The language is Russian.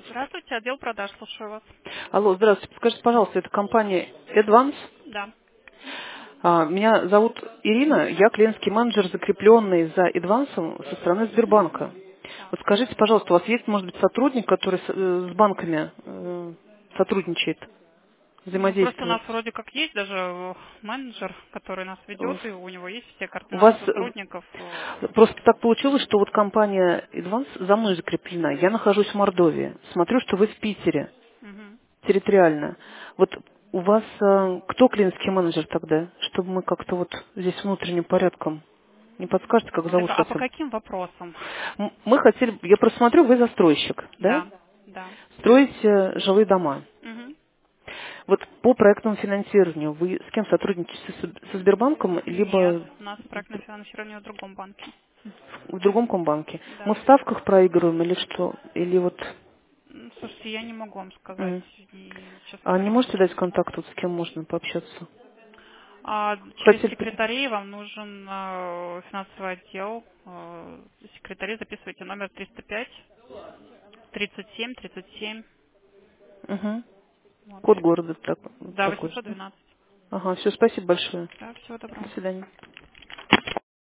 Здравствуйте, отдел продаж, слушаю вас. Алло, здравствуйте. Скажите, пожалуйста, это компания Advance? Да. Меня зовут Ирина, я клиентский менеджер, закрепленный за Advance со стороны Сбербанка. Так. Вот скажите, пожалуйста, у вас есть, может быть, сотрудник, который с банками сотрудничает, Ну, просто у взаимодействует? нас вроде как есть даже менеджер, который нас ведет, и у него есть все У координаты вас сотрудников. просто так получилось, что вот компания Advance за мной закреплена. Я нахожусь в Мордовии. Смотрю, что вы в Питере. Мгм. Территориально. Вот у вас кто клиентский менеджер тогда, чтобы мы как-то вот здесь внутренним порядком не подскажете, как зовут Это, а вас? по каким вопросам? Мы хотели, я просмотрю, вы застройщик, да? Да, да. Строите жилые дома. Мгм. Вот по проектному финансированию вы с кем сотрудничаете? Со Сбербанком, Нет, либо у нас проектное финансирование в другом банке. в другом комбанке? Мы Да. в ставках проигрываем или что? Или вот... Слушайте, я не могу вам сказать, м. и, честно А не говоря, не можете буду. дать контакт, вот с кем можно пообщаться? Через Хотели... секретарей вам нужен финансовый отдел. Секретари записывайте номер 305 37 37. Угу. Вот. Код города Да, такой же, да? 812. Ага, все, спасибо большое. Да, всего До доброго. свидания.